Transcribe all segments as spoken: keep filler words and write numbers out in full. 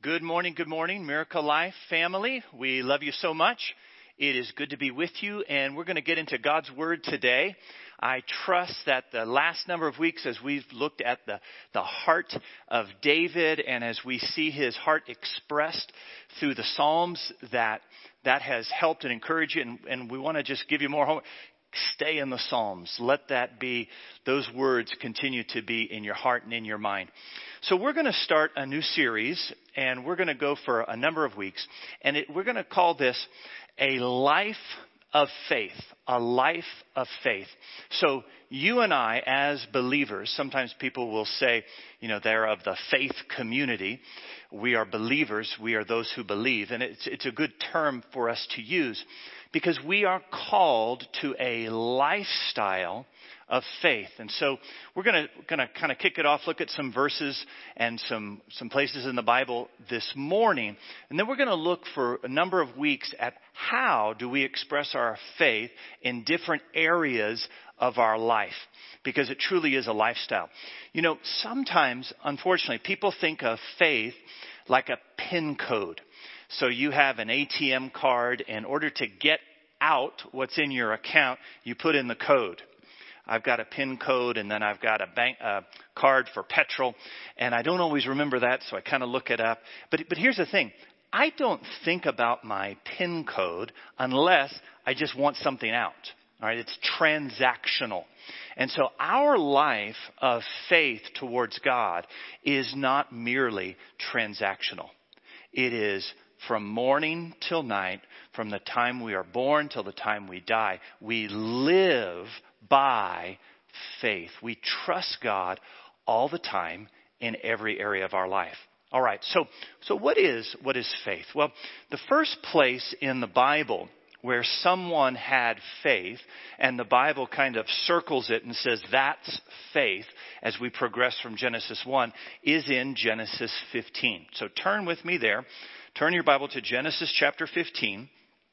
Good morning, good morning, Miracle Life family. We love you so much. It is good to be with you, and we're going to get into God's Word today. I trust that the last number of weeks as we've looked at the, the heart of David and as we see his heart expressed through the Psalms, that that has helped and encouraged you, and, and we want to just give you more homework. Stay in the Psalms. Let that be, those words continue to be in your heart and in your mind. So we're going to start a new series, and we're going to go for a number of weeks, and it, we're going to call this A Life of Faith. A Life of Faith. So you and I, as believers, sometimes people will say, you know, they're of the faith community. We are believers. We are those who believe. And it's, it's a good term for us to use because we are called to a lifestyle of faith. And so we're going to going to kind of kick it off, look at some verses and some some places in the Bible this morning. And then we're going to look for a number of weeks at how do we express our faith in different areas of our life, because it truly is a lifestyle. You know, sometimes, unfortunately, people think of faith like a PIN code. So you have an A T M card. In order to get out what's in your account, you put in the code. I've got a PIN code, and then I've got a bank uh, card for petrol, and I don't always remember that, so I kind of look it up. But but here's the thing. I don't think about my PIN code unless I just want something out. All right, it's transactional. And so our life of faith towards God is not merely transactional. It is from morning till night, from the time we are born till the time we die. We live by faith. We trust God all the time in every area of our life. All right, so so what is what is faith? Well, the first place in the Bible where someone had faith, and the Bible kind of circles it and says that's faith as we progress from Genesis one, is in Genesis fifteen. So turn with me there. Turn your Bible to Genesis chapter fifteen.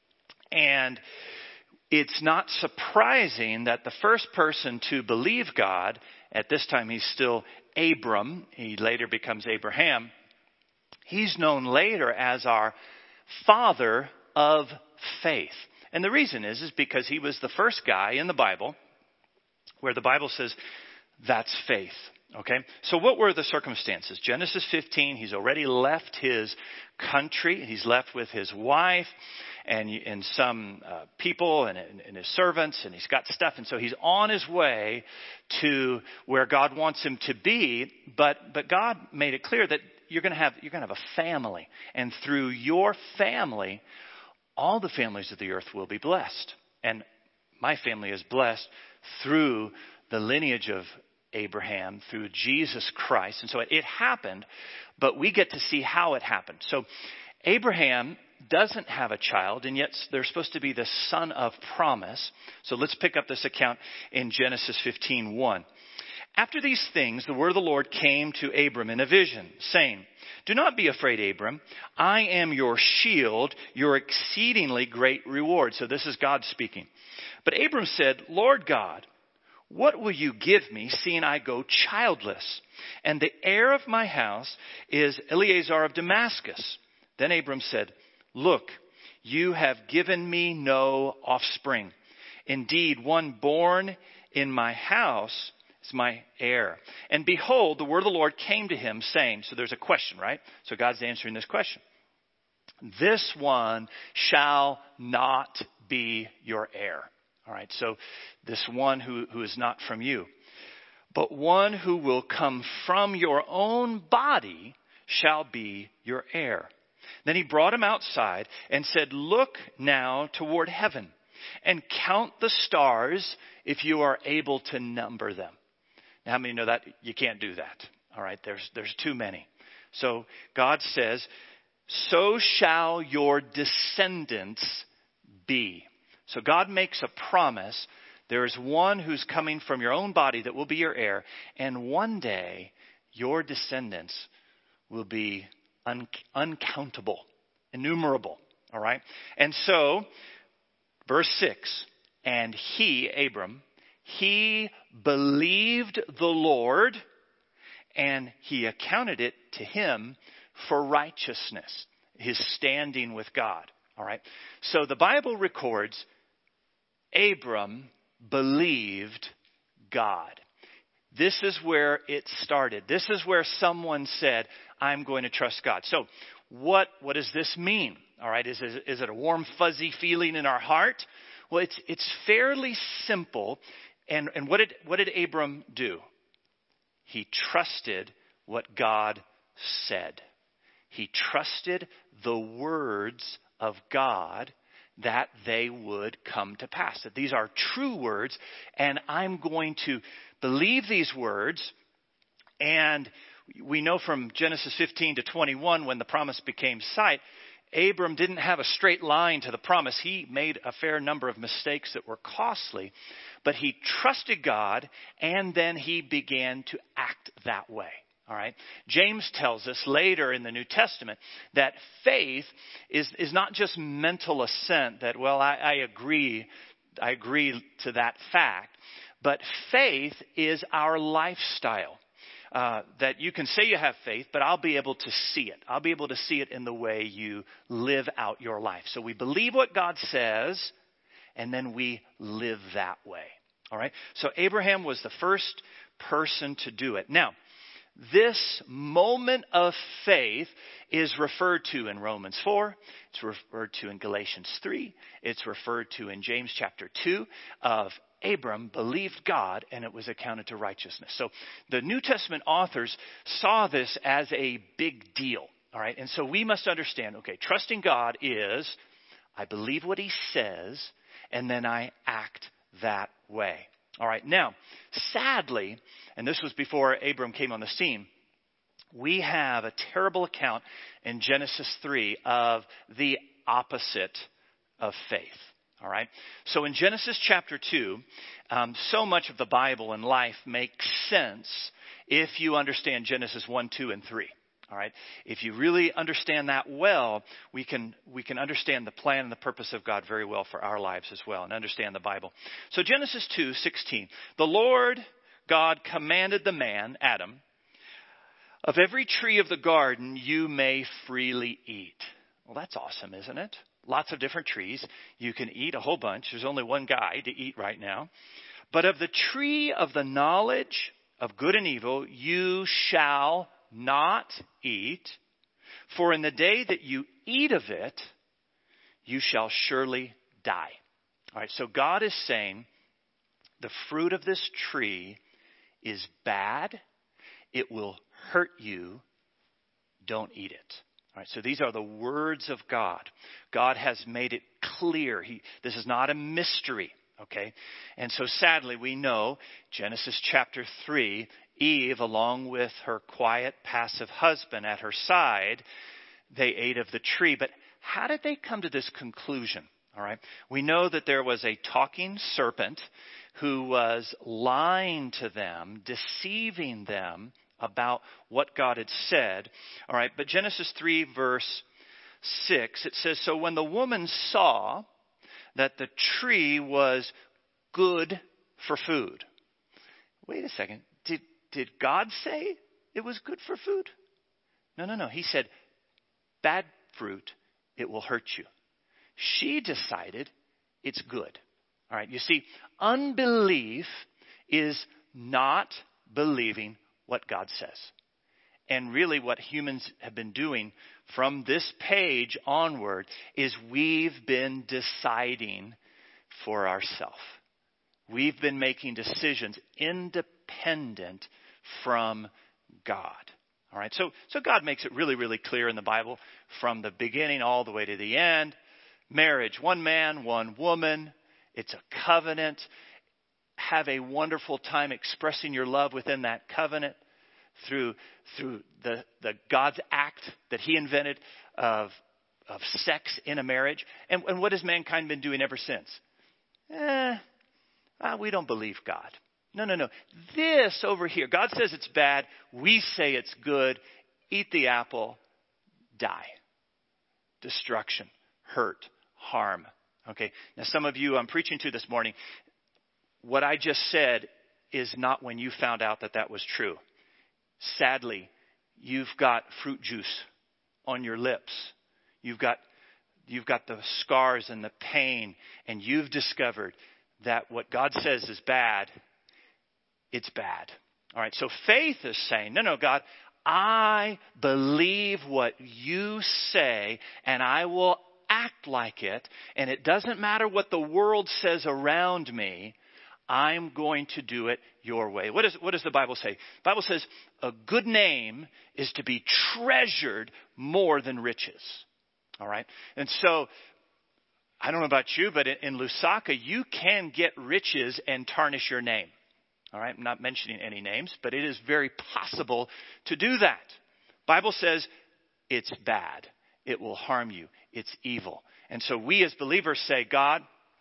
And it's not surprising that the first person to believe God, at this time he's still Abram, he later becomes Abraham, he's known later as our father of faith. And the reason is, is because he was the first guy in the Bible where the Bible says that's faith. Okay, so what were the circumstances? Genesis fifteen, he's already left his country. He's left with his wife and, and some uh, people and, and his servants, and he's got stuff. And so he's on his way to where God wants him to be. But but God made it clear that you're going to have you're going to have a family, and through your family, all the families of the earth will be blessed. And my family is blessed through the lineage of Abraham, through Jesus Christ. And so it, it happened, but we get to see how it happened. So Abraham doesn't have a child, and yet they're supposed to be the son of promise. So let's pick up this account in Genesis fifteen one. After these things, the word of the Lord came to Abram in a vision, saying, "Do not be afraid, Abram. I am your shield, your exceedingly great reward." So this is God speaking. But Abram said, "Lord God, what will you give me, seeing I go childless? And the heir of my house is Eliezer of Damascus." Then Abram said, "Look, you have given me no offspring. Indeed, one born in my house is my heir." And behold, the word of the Lord came to him, saying, so there's a question, right? So God's answering this question. "This one shall not be your heir." All right, so this one who, who is not from you, but one who will come from your own body shall be your heir. Then he brought him outside and said, "Look now toward heaven and count the stars if you are able to number them." Now, how many know that you can't do that? All right, there's there's too many. So God says, "So shall your descendants be." So God makes a promise. There is one who's coming from your own body that will be your heir. And one day, your descendants will be un- uncountable, innumerable. All right? And so, verse six, "And he," Abram, "he believed the Lord, and he accounted it to him for righteousness, his standing with God. All right. So the Bible records Abram believed God. This is where it started. This is where someone said, I'm going to trust God. So what, what does this mean? All right. Is, is, is it a warm, fuzzy feeling in our heart? Well, it's, it's fairly simple. And, and what did, what did Abram do? He trusted what God said. He trusted the words of God that they would come to pass. That these are true words, and I'm going to believe these words. And we know from Genesis fifteen to twenty-one, when the promise became sight, Abram didn't have a straight line to the promise. He made a fair number of mistakes that were costly, but he trusted God, and then he began to act that way. All right. James tells us later in the New Testament that faith is, is not just mental assent that, well, I, I agree, I agree to that fact, but faith is our lifestyle. Uh, that you can say you have faith, but I'll be able to see it. I'll be able to see it in the way you live out your life. So we believe what God says, and then we live that way. All right. So Abraham was the first person to do it. Now, this moment of faith is referred to in Romans four. It's referred to in Galatians three. It's referred to in James chapter two of Abram believed God and it was accounted to righteousness. So the New Testament authors saw this as a big deal. All right. And so we must understand, okay, trusting God is I believe what he says and then I act that way. All right. Now, sadly, and this was before Abram came on the scene, we have a terrible account in Genesis three of the opposite of faith. All right. So in Genesis chapter two, um, so much of the Bible and life makes sense if you understand Genesis one, two, and three. All right. If you really understand that well, we can we can understand the plan and the purpose of God very well for our lives as well and understand the Bible. So Genesis two sixteen, the Lord God commanded the man, Adam, of every tree of the garden you may freely eat. Well, that's awesome, isn't it? Lots of different trees. You can eat a whole bunch. There's only one guy to eat right now. But of the tree of the knowledge of good and evil you shall not eat, for in the day that you eat of it, you shall surely die. All right, so God is saying the fruit of this tree is bad. It will hurt you. Don't eat it. All right, so these are the words of God. God has made it clear. He, this is not a mystery. Okay, and so sadly we know Genesis chapter three, Eve, along with her quiet, passive husband at her side, they ate of the tree. But how did they come to this conclusion? All right, we know that there was a talking serpent who was lying to them, deceiving them about what God had said. All right, but Genesis three verse six, it says, so when the woman saw that the tree was good for food. Wait a second. Did, did God say it was good for food? No, no, no. He said, bad fruit, it will hurt you. She decided it's good. All right. You see, unbelief is not believing what God says. And really what humans have been doing from this page onward is we've been deciding for ourselves. We've been making decisions independent from God. All right. So, so God makes it really, really clear in the Bible from the beginning all the way to the end. Marriage, one man, one woman. It's a covenant. Have a wonderful time expressing your love within that covenant. Through through the, the God's act that he invented of of sex in a marriage. And, and what has mankind been doing ever since? Eh, ah, we don't believe God. No, no, no. This over here, God says it's bad. We say it's good. Eat the apple. Die. Destruction. Hurt. Harm. Okay. Now some of you I'm preaching to this morning, what I just said is not when you found out that that was true. Sadly, you've got fruit juice on your lips. You've got, you've got the scars and the pain, and you've discovered that what God says is bad, it's bad. All right, so faith is saying, no, no, God, I believe what you say, and I will act like it, and it doesn't matter what the world says around me, I'm going to do it your way. What, is, what does the Bible say? The Bible says a good name is to be treasured more than riches. All right? And so, I don't know about you, but in, in Lusaka, you can get riches and tarnish your name. All right? I'm not mentioning any names, but it is very possible to do that. Bible says it's bad. It will harm you. It's evil. And so we as believers say, God,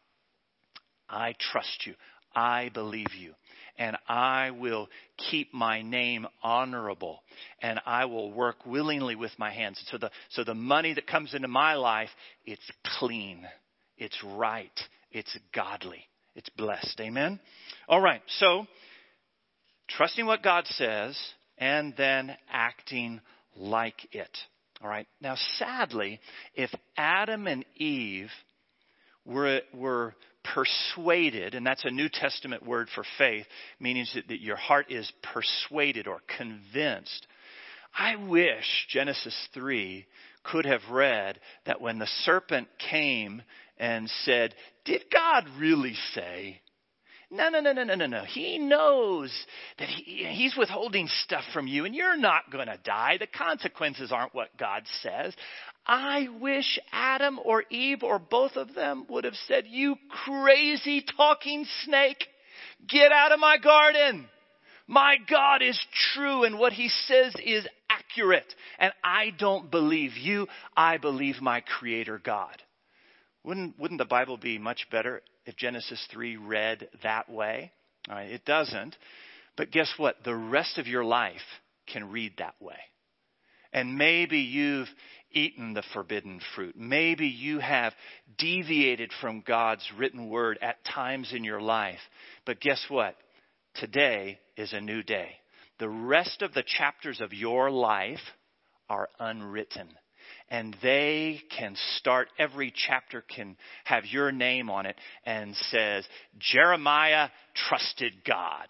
I trust you. I believe you. And I will keep my name honorable. And I will work willingly with my hands. So the, so the money that comes into my life, it's clean. It's right. It's godly. It's blessed. Amen? All right. So, trusting what God says and then acting like it. All right. Now, sadly, if Adam and Eve were, were persuaded, and that's a New Testament word for faith, meaning that, that your heart is persuaded or convinced. I wish Genesis three could have read that when the serpent came and said, did God really say? No, no, no, no, no, no, no. He knows that he, he's withholding stuff from you and you're not going to die. The consequences aren't what God says. I wish Adam or Eve or both of them would have said, you crazy talking snake, get out of my garden. My God is true and what he says is accurate. And I don't believe you. I believe my Creator God. Wouldn't, wouldn't the Bible be much better if Genesis three read that way? All right, it doesn't. But guess what? The rest of your life can read that way. And maybe you've eaten the forbidden fruit. Maybe you have deviated from God's written word at times in your life. But guess what? Today is a new day. The rest of the chapters of your life are unwritten. And they can start, every chapter can have your name on it and says, Jeremiah trusted God.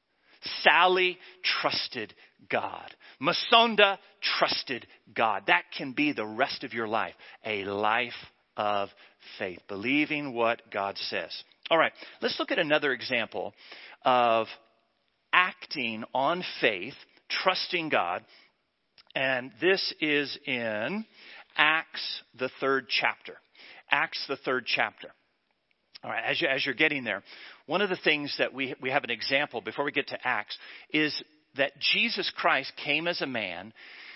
Sally trusted God. Masonda trusted God. That can be the rest of your life. A life of faith. Believing what God says. All right. Let's look at another example of acting on faith, trusting God. And this is in Acts, the third chapter. Acts, the third chapter. All right, as, you, as you're getting there, one of the things that we, we have an example before we get to Acts is that Jesus Christ came as a man,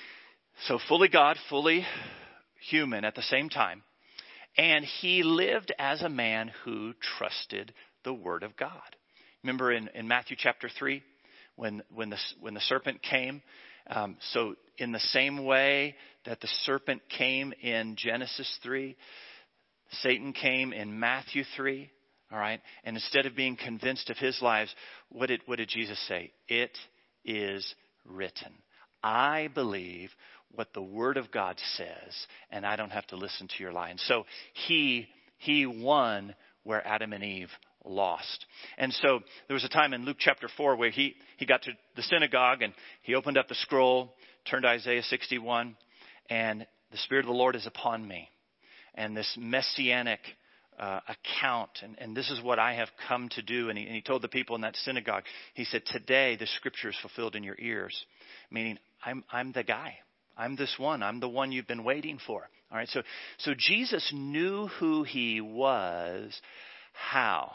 so fully God, fully human at the same time, and he lived as a man who trusted the Word of God. Remember in, in Matthew chapter three, when, when, the, when the serpent came, um, so in the same way that the serpent came in Genesis three, Satan came in Matthew three, all right? And instead of being convinced of his lies, what did, what did Jesus say? It is written. I believe what the Word of God says, and I don't have to listen to your lie. And so he, he won where Adam and Eve lost. And so there was a time in Luke chapter four where he, he got to the synagogue and he opened up the scroll, turned to Isaiah sixty-one, and the Spirit of the Lord is upon me. And this messianic uh, account, and, and this is what I have come to do. And he, and he told the people in that synagogue, he said, today the scripture is fulfilled in your ears. Meaning, I'm I'm the guy. I'm this one. I'm the one you've been waiting for. All right. So, so Jesus knew who he was. How?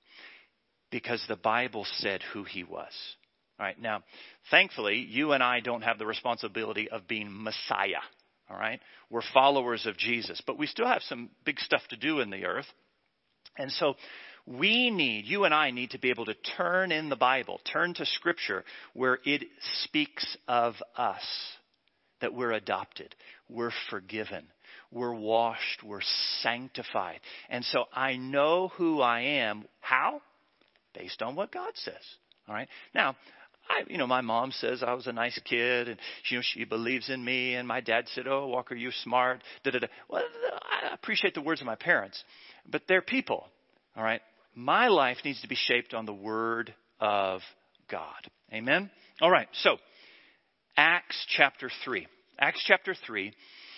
Because the Bible said who he was. All right. Now, thankfully, you and I don't have the responsibility of being Messiah. All right. We're followers of Jesus, but we still have some big stuff to do in the earth. And so we need, you and I need to be able to turn in the Bible, turn to Scripture where it speaks of us, that we're adopted, we're forgiven, we're washed, we're sanctified. And so I know who I am. How? Based on what God says. All right. Now, I, you know, my mom says I was a nice kid, and you know, she believes in me. And my dad said, "Oh, Walker, you're smart." Da, da, da. Well, I appreciate the words of my parents, but they're people. All right. My life needs to be shaped on the Word of God. Amen. All right. So, Acts chapter three. Acts chapter three.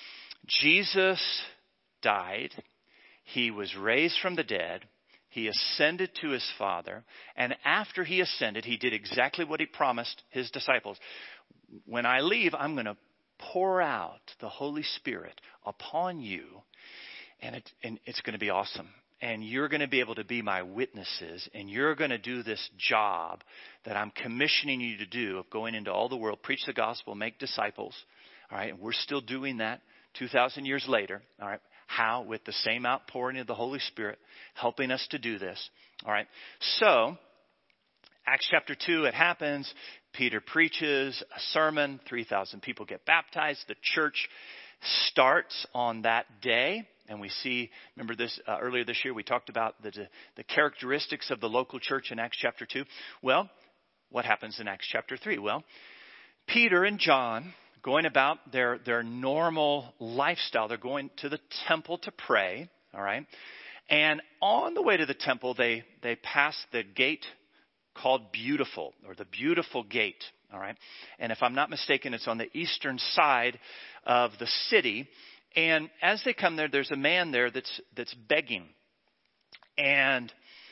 Jesus died. He was raised from the dead. He ascended to his Father, and after he ascended, he did exactly what he promised his disciples. When I leave, I'm going to pour out the Holy Spirit upon you, and, it, and it's going to be awesome. And you're going to be able to be my witnesses, and you're going to do this job that I'm commissioning you to do of going into all the world, preach the gospel, make disciples. All right, and we're still doing that two thousand years later. All right. How? With the same outpouring of the Holy Spirit helping us to do this. All right. So, Acts chapter two, it happens. Peter preaches a sermon. three thousand people get baptized. The church starts on that day. And we see, remember this, uh, earlier this year we talked about the, the characteristics of the local church in Acts chapter two. Well, what happens in Acts chapter three? Well, Peter and John, going about their, their normal lifestyle. They're going to the temple to pray, all right? And on the way to the temple, they, they pass the gate called Beautiful, or the Beautiful Gate, all right? And if I'm not mistaken, it's on the eastern side of the city. And as they come there, there's a man there that's that's begging. And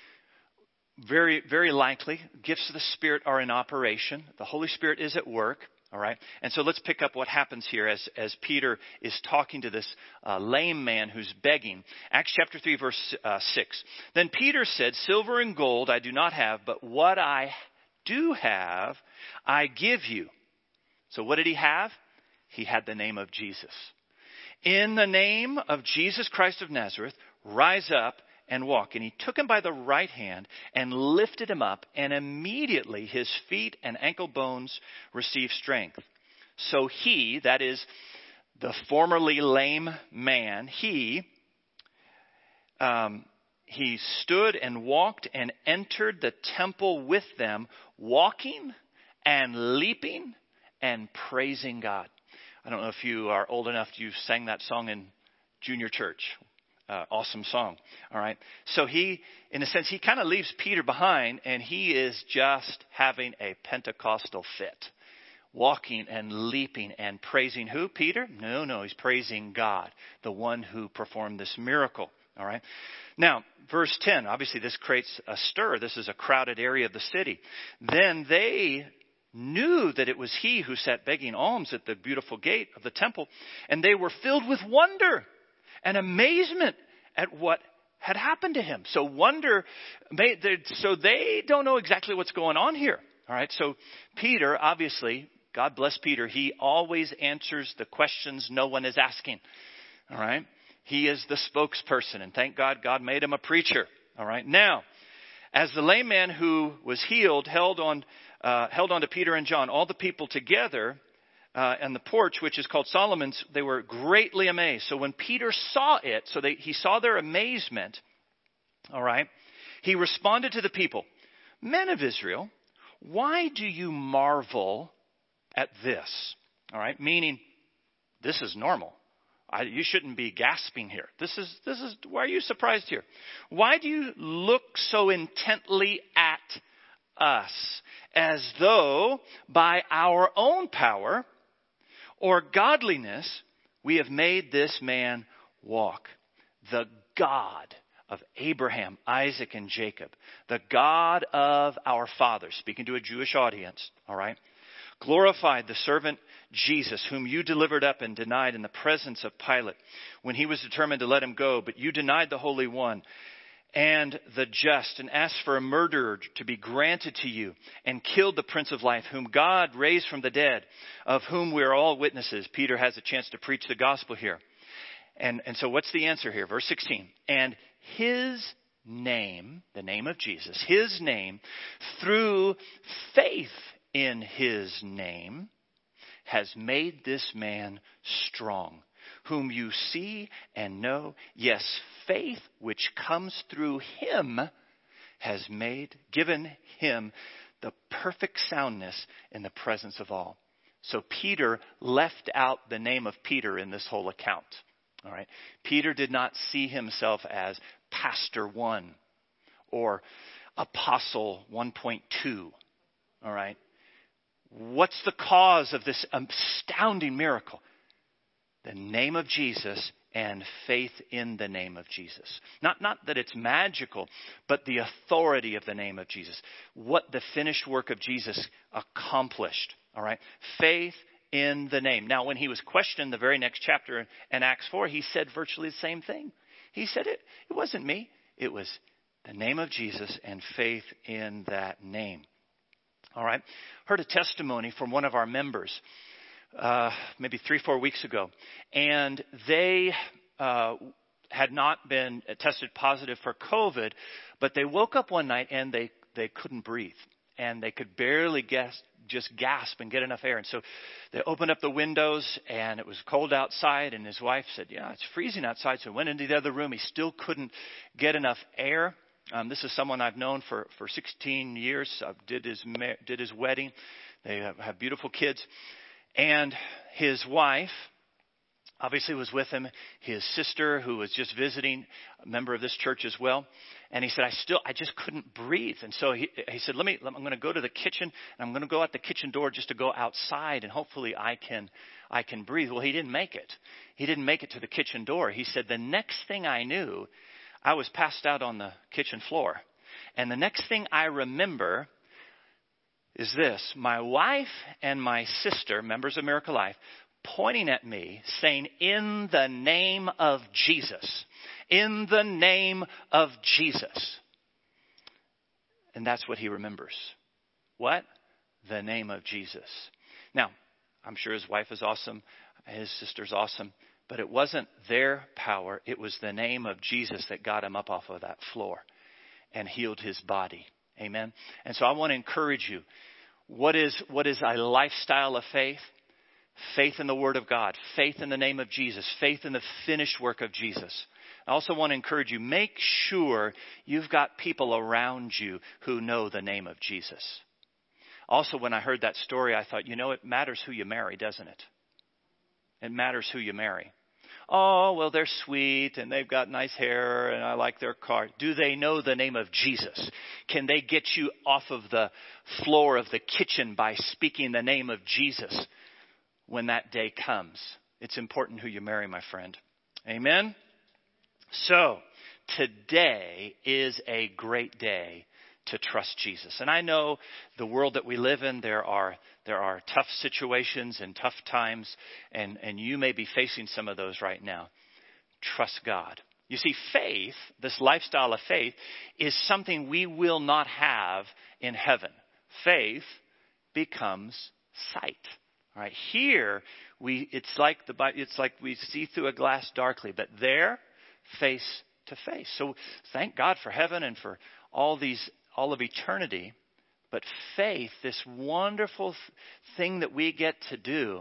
very, very likely, gifts of the Spirit are in operation. The Holy Spirit is at work. All right. And so let's pick up what happens here as, as Peter is talking to this uh, lame man who's begging. Acts chapter three, verse uh, six. Then Peter said, "Silver and gold I do not have, but what I do have, I give you." So what did he have? He had the name of Jesus. "In the name of Jesus Christ of Nazareth, rise up and walk." And he took him by the right hand and lifted him up, and immediately his feet and ankle bones received strength. So he, that is the formerly lame man, he, um, he stood and walked and entered the temple with them, walking and leaping and praising God. I don't know if you are old enough, you sang that song in junior church. Uh, awesome song. All right. So he, in a sense, he kind of leaves Peter behind, and he is just having a Pentecostal fit. Walking and leaping and praising who? Peter? No, no, he's praising God, the one who performed this miracle. All right. Now, verse ten, obviously this creates a stir. This is a crowded area of the city. Then they knew that it was he who sat begging alms at the Beautiful Gate of the temple, and they were filled with wonder and amazement at what had happened to him. So wonder, so they don't know exactly what's going on here. All right. So Peter, obviously, God bless Peter. He always answers the questions no one is asking. All right. He is the spokesperson, and thank God, God made him a preacher. All right. Now, as the lame man who was healed held on, uh, held on to Peter and John, all the people together, Uh, and the porch, which is called Solomon's, they were greatly amazed. So when Peter saw it, so they, he saw their amazement, all right, he responded to the people, "Men of Israel, why do you marvel at this?" All right, meaning this is normal. I, you shouldn't be gasping here. This is, this is, why are you surprised here? Why do you look so intently at us as though by our own power or godliness, we have made this man walk? The God of Abraham, Isaac, and Jacob, the God of our fathers, speaking to a Jewish audience, all right, glorified the servant Jesus, whom you delivered up and denied in the presence of Pilate when he was determined to let him go. But you denied the Holy One and the just, and asked for a murderer to be granted to you, and killed the Prince of Life, whom God raised from the dead, of whom we are all witnesses. Peter has a chance to preach the gospel here. And, and so what's the answer here? Verse sixteen. And his name, the name of Jesus, his name, through faith in his name, has made this man strong, whom you see and know. Yes, faith which comes through him has made, given him the perfect soundness in the presence of all. So Peter left out the name of Peter in this whole account. All right. Peter did not see himself as Pastor One or Apostle one point two. All right. What's the cause of this astounding miracle? The name of Jesus and faith in the name of Jesus. Not, not that it's magical, but the authority of the name of Jesus. What the finished work of Jesus accomplished. All right. Faith in the name. Now, when he was questioned the very next chapter in Acts four, he said virtually the same thing. He said it, it wasn't me. It was the name of Jesus and faith in that name. All right. Heard a testimony from one of our members uh, maybe three, four weeks ago. And they uh, had not been tested positive for COVID, but they woke up one night and they, they couldn't breathe. And they could barely guess, just gasp and get enough air. And so they opened up the windows and it was cold outside. And his wife said, yeah, it's freezing outside. So he went into the other room. He still couldn't get enough air. Um, this is someone I've known for, for sixteen years. I did his, did his wedding. They have, have beautiful kids. And his wife obviously was with him. His sister, who was just visiting, a member of this church as well. And he said, I still, I just couldn't breathe. And so he, he said, let me, I'm going to go to the kitchen and I'm going to go out the kitchen door just to go outside and hopefully I can, I can breathe. Well, he didn't make it. He didn't make it to the kitchen door. He said, the next thing I knew, I was passed out on the kitchen floor. And the next thing I remember is this, my wife and my sister, members of Miracle Life, pointing at me saying, in the name of Jesus, in the name of Jesus. And that's what he remembers. What? The name of Jesus. Now, I'm sure his wife is awesome. His sister's awesome. But it wasn't their power. It was the name of Jesus that got him up off of that floor and healed his body. Amen. And so I want to encourage you. What is, what is a lifestyle of faith? Faith in the Word of God. Faith in the name of Jesus. Faith in the finished work of Jesus. I also want to encourage you. Make sure you've got people around you who know the name of Jesus. Also, when I heard that story, I thought, you know, it matters who you marry, doesn't it? It matters who you marry. Oh, well, they're sweet and they've got nice hair and I like their car. Do they know the name of Jesus? Can they get you off of the floor of the kitchen by speaking the name of Jesus when that day comes? It's important who you marry, my friend. Amen? So, today is a great day to trust Jesus. And I know the world that we live in, there are there are tough situations and tough times, and, and you may be facing some of those right now. Trust God. You see, faith, this lifestyle of faith, is something we will not have in heaven. Faith becomes sight. All right, here we it's like the it's like we see through a glass darkly, but there, face to face. So thank God for heaven and for all these all of eternity. But faith, this wonderful th- thing that we get to do,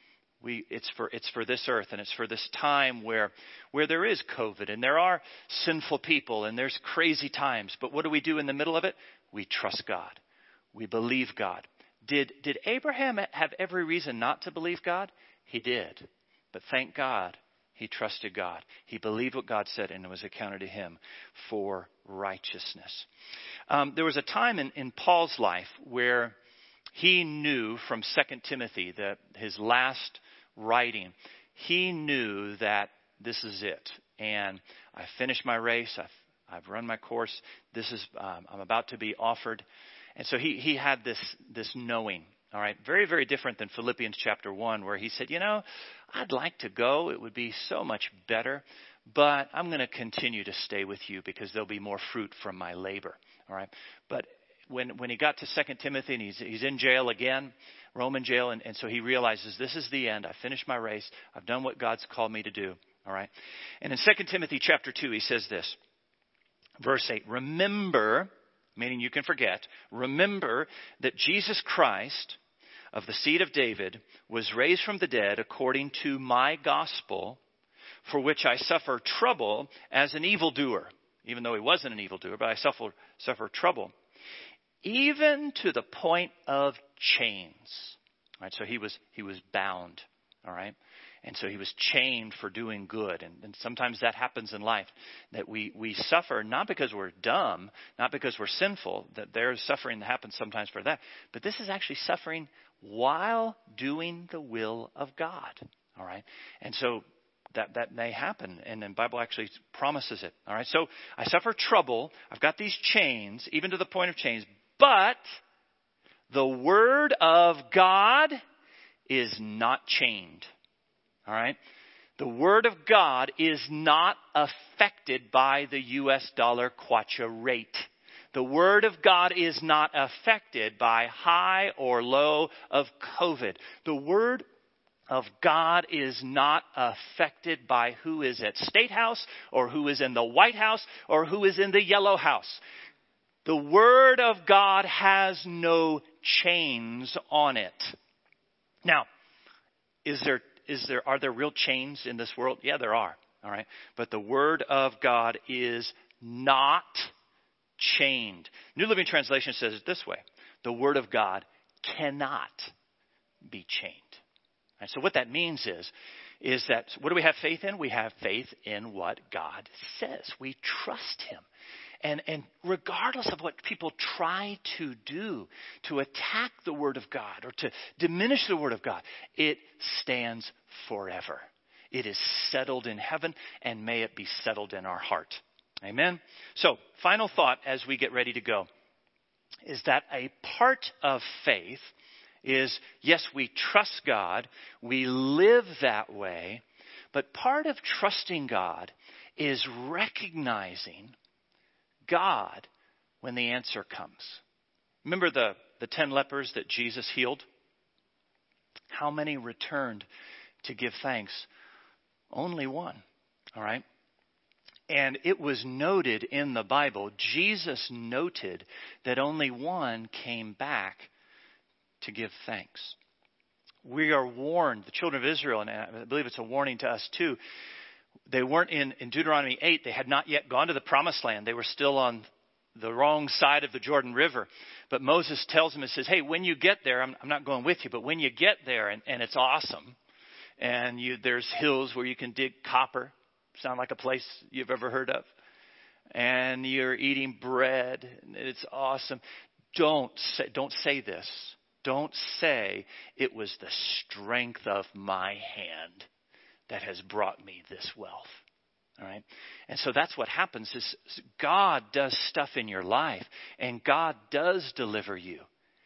we it's for it's for this earth and it's for this time where where there is COVID and there are sinful people and there's crazy times. But what do we do in the middle of it? We trust God. We believe God. Did did Abraham have every reason not to believe God? He did. But thank God, he trusted God. He believed what God said and it was accounted to him for righteousness. Um, there was a time in, in Paul's life where he knew from Second Timothy, that his last writing, he knew that this is it. And I finished my race. I've, I've run my course. This is um, I'm about to be offered. And so he, he had this this knowing. All right, very, very different than Philippians chapter one, where he said, you know, I'd like to go. It would be so much better, but I'm going to continue to stay with you because there'll be more fruit from my labor. All right, but when when he got to Second Timothy and he's he's in jail again, Roman jail, and, and so he realizes this is the end. I finished my race. I've done what God's called me to do. All right, and in Second Timothy chapter two, he says this, verse eight, remember, meaning you can forget, remember that Jesus Christ of the seed of David was raised from the dead according to my gospel, for which I suffer trouble as an evildoer. Even though he wasn't an evildoer, but I suffer, suffer trouble. even to the point of chains. All right, so he was he was bound. All right. And so he was chained for doing good. And, and sometimes that happens in life, that we, we suffer not because we're dumb, not because we're sinful, that there's suffering that happens sometimes for that. But this is actually suffering while doing the will of God. All right. And so that, that may happen. And the Bible actually promises it. All right. So I suffer trouble. I've got these chains, even to the point of chains. But the word of God is not chained. All right. The word of God is not affected by the U S dollar kwacha rate. The word of God is not affected by high or low of COVID. The word of God is not affected by who is at State House or who is in the White House or who is in the Yellow House. The word of God has no chains on it. Now, is there Is there, are there real chains in this world? Yeah, there are. All right. But the word of God is not chained. New Living Translation says it this way. The word of God cannot be chained. And so what that means is, is that, what do we have faith in? We have faith in what God says. We trust him. And, and regardless of what people try to do to attack the word of God or to diminish the word of God, it stands forever. It is settled in heaven, and may it be settled in our heart. Amen. So, final thought as we get ready to go is that a part of faith is, yes, we trust God, we live that way, but part of trusting God is recognizing God when the answer comes. Remember the, the ten lepers that Jesus healed? How many returned to give thanks? Only one. All right. And it was noted in the Bible, Jesus noted that only one came back to give thanks. We are warned, the children of Israel, and I believe it's a warning to us too. They weren't in, in Deuteronomy eight. They had not yet gone to the promised land. They were still on the wrong side of the Jordan River. But Moses tells them, and says, hey, when you get there, I'm, I'm not going with you, but when you get there, and, and it's awesome, and you, there's hills where you can dig copper, sound like a place you've ever heard of, and you're eating bread, and it's awesome. Don't say, don't say this. Don't say it was the strength of my hand that has brought me this wealth. All right. And so that's what happens is God does stuff in your life, and God does deliver you.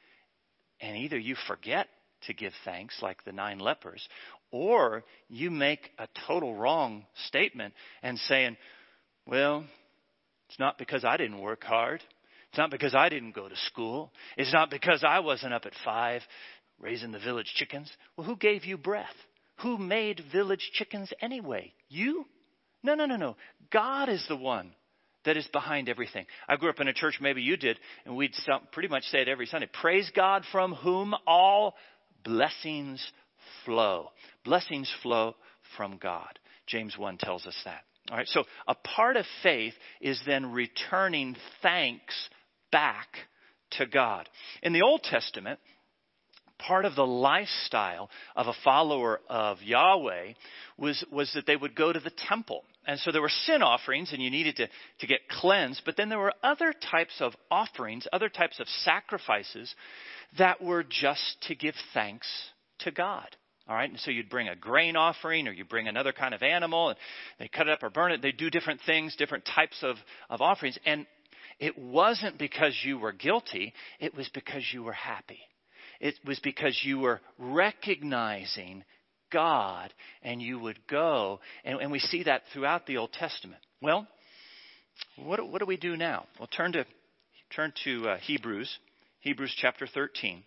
And either you forget to give thanks like the nine lepers, or you make a total wrong statement and saying, well, it's not because I didn't work hard. It's not because I didn't go to school. It's not because I wasn't up at five raising the village chickens. Well, who gave you breath? Who made village chickens anyway? You? No, no, no, no. God is the one that is behind everything. I grew up in a church, maybe you did, and we'd pretty much say it every Sunday. Praise God from whom all blessings flow. Blessings flow from God. James one tells us that. All right, so a part of faith is then returning thanks back to God. In the Old Testament, part of the lifestyle of a follower of Yahweh was, was that they would go to the temple. And so there were sin offerings, and you needed to, to get cleansed. But then there were other types of offerings, other types of sacrifices that were just to give thanks to God. All right, and so you'd bring a grain offering, or you bring another kind of animal, and they cut it up or burn it. They do different things, different types of, of offerings. And it wasn't because you were guilty. It was because you were happy. It was because you were recognizing God, and you would go. And, and we see that throughout the Old Testament. Well, what, what do we do now? Well, turn to, turn to uh, Hebrews, Hebrews chapter thirteen.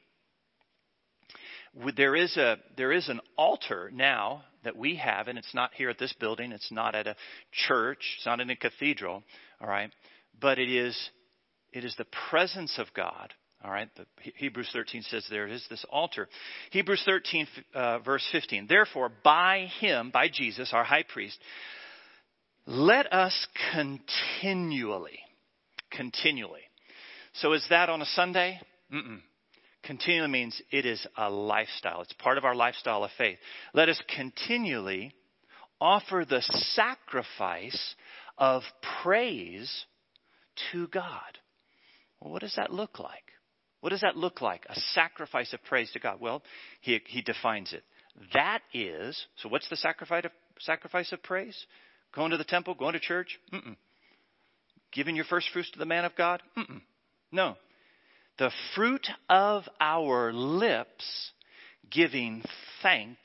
There is a there is an altar now that we have, and it's not here at this building. It's not at a church. It's not in a cathedral. All right, but it is it is the presence of God. All right, the Hebrews thirteen says there is this altar. Hebrews thirteen uh, verse fifteen. Therefore, by him, by Jesus, our high priest, let us continually, continually. So is that on a Sunday? Mm-mm. Continually means it is a lifestyle. It's part of our lifestyle of faith. Let us continually offer the sacrifice of praise to God. Well, what does that look like? What does that look like? A sacrifice of praise to God. Well, he, he defines it. That is, so what's the sacrifice of, sacrifice of praise? Going to the temple, going to church? Mm-mm. Giving your first fruits to the man of God? Mm-mm. No. The fruit of our lips giving thanks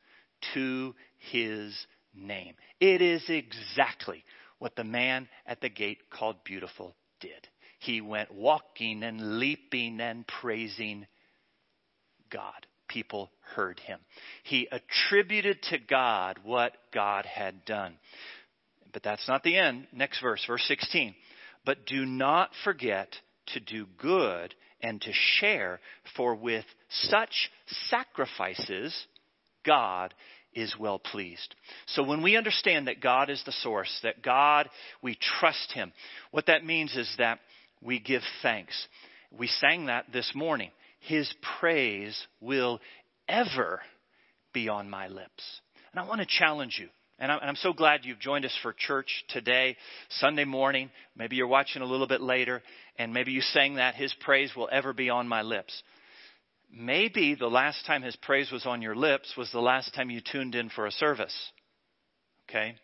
to his name. It is exactly what the man at the gate called Beautiful did. He went walking and leaping and praising God. People heard him. He attributed to God what God had done. But that's not the end. Next verse, verse sixteen. But do not forget to do good and to share, for with such sacrifices, God is well pleased. So when we understand that God is the source, that God, we trust him, what that means is that we give thanks. We sang that this morning. His praise will ever be on my lips. And I want to challenge you. And I'm so glad you've joined us for church today, Sunday morning. Maybe you're watching a little bit later, and maybe you sang that, his praise will ever be on my lips. Maybe the last time his praise was on your lips was the last time you tuned in for a service. Okay?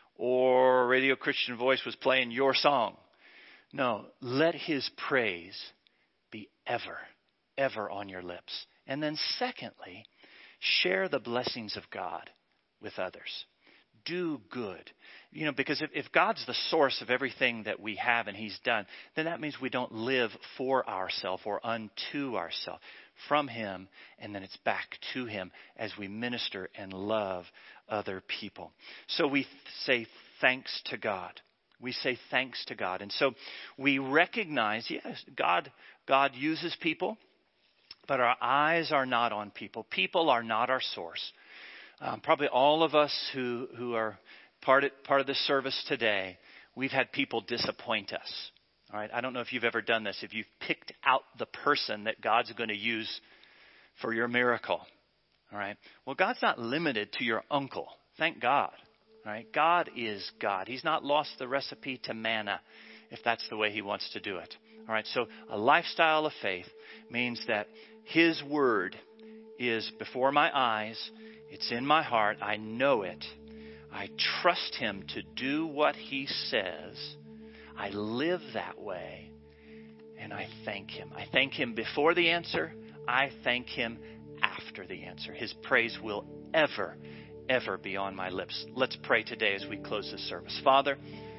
Or Radio Christian Voice was playing your song. No, let his praise be ever, ever on your lips. And then secondly, share the blessings of God with others. Do good. You know, because if, if God's the source of everything that we have and he's done, then that means we don't live for ourselves or unto ourselves. From him, and then it's back to him as we minister and love other people. So we say thanks to God. We say thanks to God. And so we recognize, yes, God, God uses people, but our eyes are not on people. People are not our source. Um, probably all of us who, who are part of, part of this service today, we've had people disappoint us. All right. I don't know if you've ever done this. If you've picked out the person that God's going to use for your miracle. All right. Well, God's not limited to your uncle. Thank God. All right. God is God. He's not lost the recipe to manna if that's the way he wants to do it. All right. So a lifestyle of faith means that his word is before my eyes. It's in my heart. I know it. I trust him to do what he says. I live that way, and I thank him. I thank him before the answer. I thank him after the answer. His praise will ever, ever be on my lips. Let's pray today as we close this service. Father,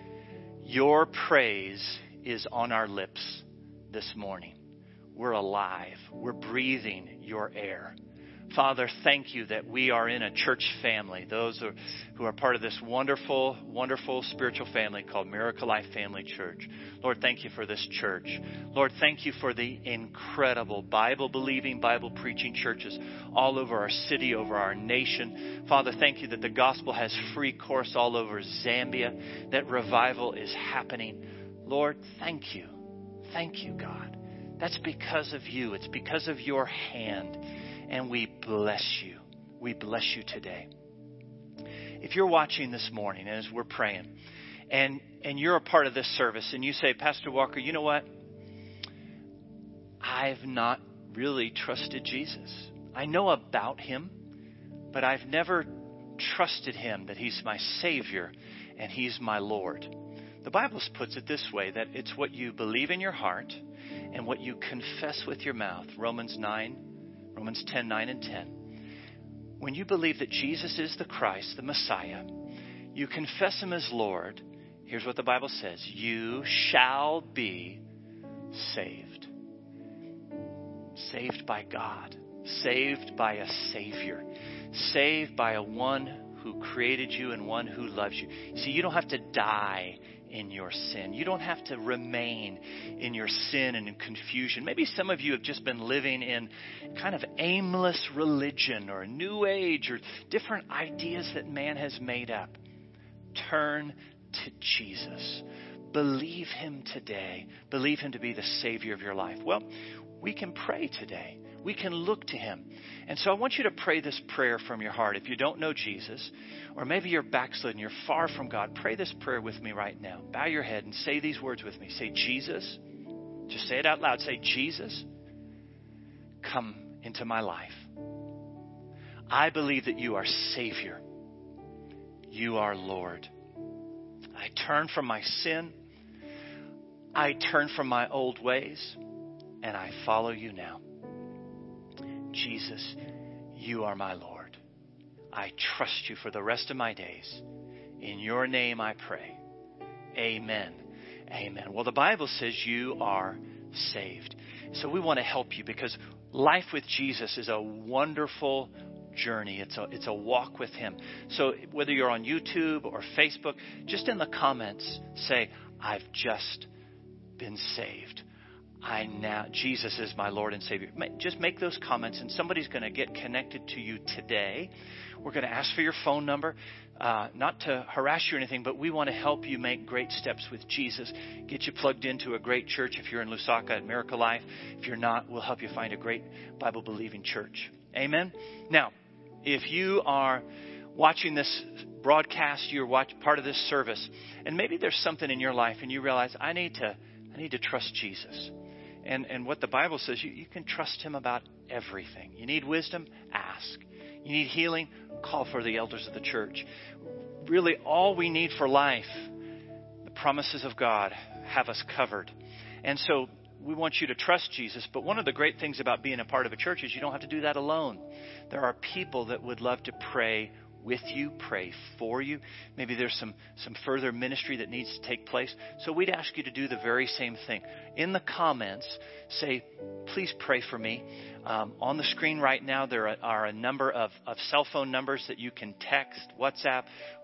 your praise is on our lips this morning. We're alive. We're breathing your air. Father, thank you that we are in a church family, those who are, who are part of this wonderful, wonderful spiritual family called Miracle Life Family Church. Lord, thank you for this church. Lord, thank you for the incredible Bible-believing, Bible-preaching churches all over our city, over our nation. Father, thank you that the gospel has free course all over Zambia, that revival is happening. Lord, thank you. Thank you, God. That's because of you. It's because of your hand. And we bless you. We bless you today. If you're watching this morning as we're praying, and and you're a part of this service, and you say, Pastor Walker, you know what? I've not really trusted Jesus. I know about him, but I've never trusted him that he's my Savior and he's my Lord. The Bible puts it this way, that it's what you believe in your heart and what you confess with your mouth. Romans nine. Romans ten, nine and ten. When you believe that Jesus is the Christ, the Messiah, you confess him as Lord. Here's what the Bible says. You shall be saved. Saved by God. Saved by a Savior. Saved by a one who created you and one who loves you. See, you don't have to die in your sin. You don't have to remain in your sin and in confusion. Maybe some of you have just been living in kind of aimless religion or new age or different ideas that man has made up. Turn to Jesus. believe him today. Believe him to be the Savior of your life. Well, we can pray today. We can look to him. And so I want you to pray this prayer from your heart. If you don't know Jesus, or maybe you're backslidden, you're far from God, pray this prayer with me right now. Bow your head and say these words with me. Say, Jesus. Just say it out loud. Say, Jesus, come into my life. I believe that you are Savior. You are Lord. I turn from my sin. I turn from my old ways. And I follow you now. Jesus, you are my Lord. I trust you for the rest of my days. In your name I pray. Amen. Amen. Well, the Bible says you are saved. So we want to help you because life with Jesus is a wonderful journey. It's a, it's a walk with him. So whether you're on YouTube or Facebook, just in the comments say, I've just been saved. I now, Jesus is my Lord and Savior. Just make those comments and somebody's going to get connected to you today. We're going to ask for your phone number, uh, not to harass you or anything, but we want to help you make great steps with Jesus. Get you plugged into a great church if you're in Lusaka at Miracle Life. If you're not, we'll help you find a great Bible-believing church. Amen? Now, if you are watching this broadcast, you're watch, part of this service, and maybe there's something in your life and you realize, I need to, I need to trust Jesus. And and what the Bible says, you, you can trust him about everything. You need wisdom? Ask. You need healing? Call for the elders of the church. Really, all we need for life, the promises of God have us covered. And so we want you to trust Jesus. But one of the great things about being a part of a church is you don't have to do that alone. There are people that would love to pray with you, pray for you. Maybe there's some, some further ministry that needs to take place. So we'd ask you to do the very same thing. In the comments, say, please pray for me. Um, on the screen right now, there are, are a number of, of cell phone numbers that you can text, WhatsApp,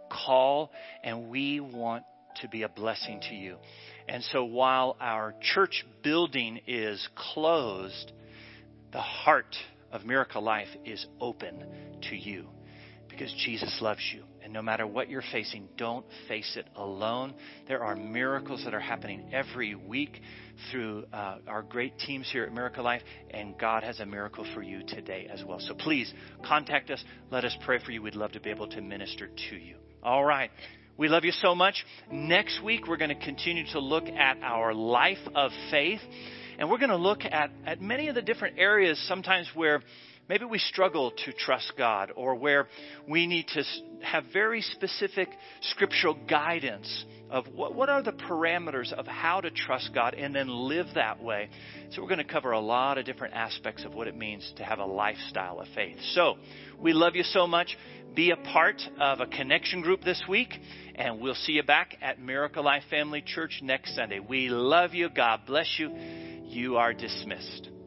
call, and we want to be a blessing to you. And so while our church building is closed, the heart of Miracle Life is open to you. Because Jesus loves you. And no matter what you're facing, don't face it alone. There are miracles that are happening every week through uh, our great teams here at Miracle Life. And God has a miracle for you today as well. So please contact us. Let us pray for you. We'd love to be able to minister to you. All right. We love you so much. Next week, we're going to continue to look at our life of faith. And we're going to look at, at many of the different areas sometimes where maybe we struggle to trust God, or where we need to have very specific scriptural guidance of what, what are the parameters of how to trust God and then live that way. So we're going to cover a lot of different aspects of what it means to have a lifestyle of faith. So we love you so much. Be a part of a connection group this week, and we'll see you back at Miracle Life Family Church next Sunday. We love you. God bless you. You are dismissed.